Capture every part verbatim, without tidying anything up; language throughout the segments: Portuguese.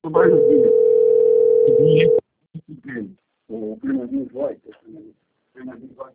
vários vídeos. O Fernandinho Voz. O Fernandinho Voz.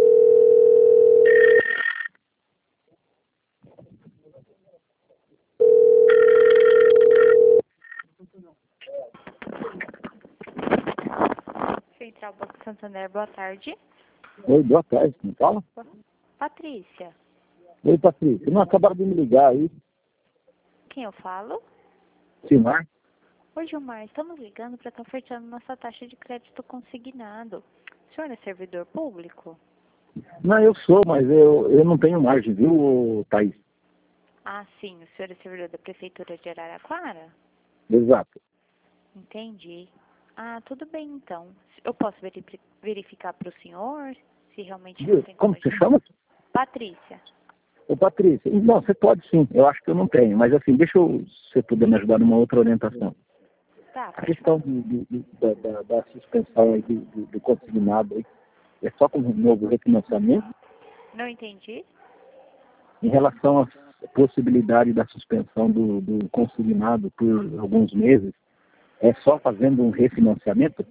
Central Banco Santander, boa tarde. Oi, boa tarde, quem fala? Patrícia. Oi, Patrícia. Não, acabaram de me ligar aí. Quem eu falo? Silmar? Oi, Gilmar. Estamos ligando para estar ofertando nossa taxa de crédito consignado. O senhor é servidor público? Não, eu sou, mas eu, eu não tenho margem, viu, Thaís? Ah, sim. O senhor é servidor da Prefeitura de Araraquara? Exato. Entendi. Ah, tudo bem, então. Eu posso veri- verificar para o senhor se realmente não Viu? tem Como como... você chama? Patrícia. Ô, Patrícia, não, você pode sim. Eu acho que eu não tenho, mas assim, deixa eu, se você puder me ajudar numa outra orientação. Tá, A pode questão de, de- de- da, da- da suspensão aí do, do, do consignado aí, é só com um novo refinanciamento. Não entendi. Em relação à possibilidade da suspensão do, do consignado por alguns meses, é só fazendo um refinanciamento?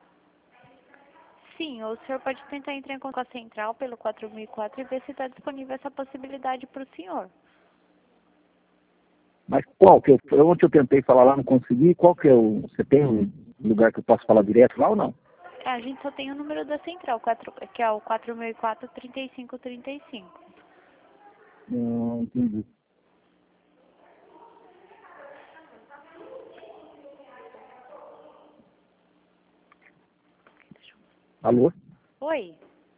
Sim, o senhor pode tentar entrar em contato com a central pelo quatro mil e quatro e ver se está disponível essa possibilidade para o senhor. Mas qual que eu, ontem eu tentei falar lá, não consegui, qual que é o, você tem um lugar que eu posso falar direto lá ou não? É, a gente só tem o número da central, quatro, que é o quatro mil e quatro, trinta e cinco trinta e cinco. Não, entendi. Alô? Oi,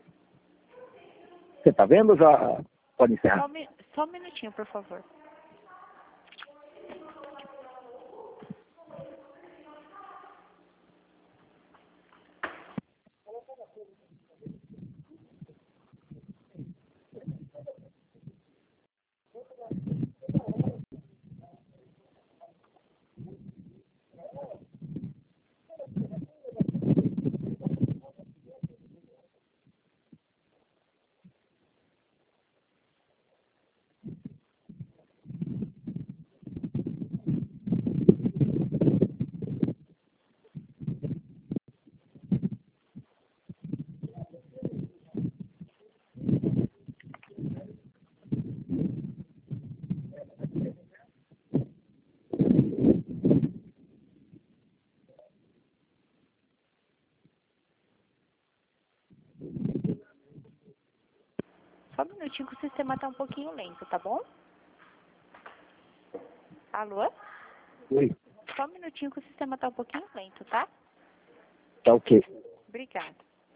Você tá vendo ou já pode só, encerrar? um mi- só um minutinho, por favor. Só um minutinho que o sistema tá um pouquinho lento, tá bom? Alô? Oi, Só um minutinho que o sistema tá um pouquinho lento, tá? tá ok. Obrigada.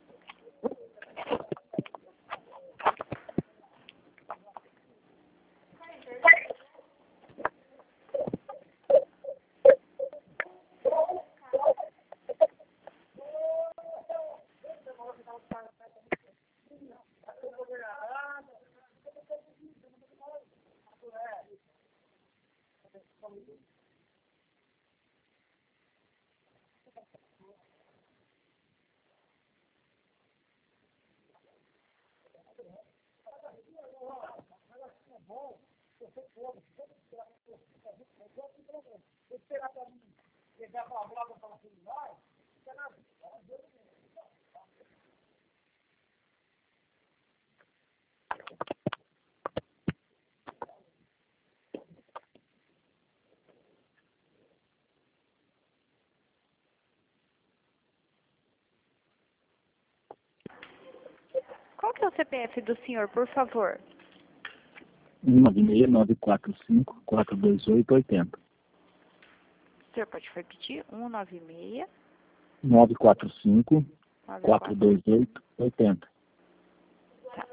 Qual que é o C P F do senhor, por favor? um nove seis nove quatro cinco quatro dois oito oito zero. O senhor pode repetir? um nove seis, nove quatro cinco nove quatro quatro. dois oito oito zero. Tá.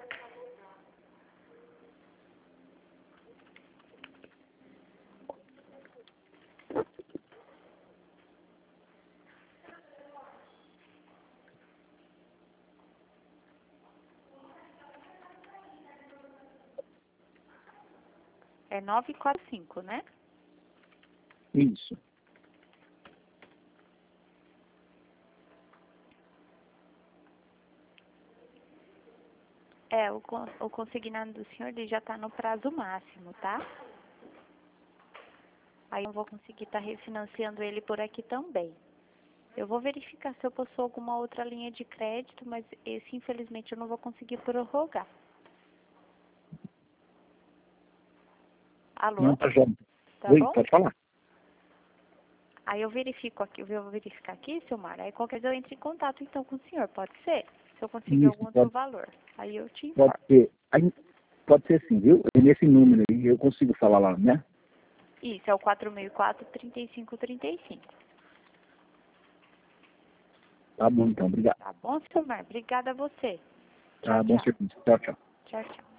É nove quatro cinco, né? Isso. É, o, con- o consignado do senhor ele já tá no prazo máximo, tá? Aí eu não vou conseguir estar refinanciando ele por aqui também. Eu vou verificar se eu possuo alguma outra linha de crédito, mas esse infelizmente eu não vou conseguir prorrogar. Alô? Não, tá jovem. Tá Oi, bom? pode falar. Aí eu verifico aqui, eu vou verificar aqui, Silmar. Aí qualquer coisa eu entro em contato então com o senhor, pode ser? Se eu conseguir Isso, algum outro pode, valor. Aí eu te pode informo. ser. Aí, pode ser sim, viu? E nesse número aí eu consigo falar lá, né? Isso, é o quatro seis quatro, três cinco três cinco. Tá bom, então. Obrigado. Tá bom, Silmar? Obrigada a você. Tchau, Tá bom, tchau. serviço. Tchau, tchau. Tchau, tchau.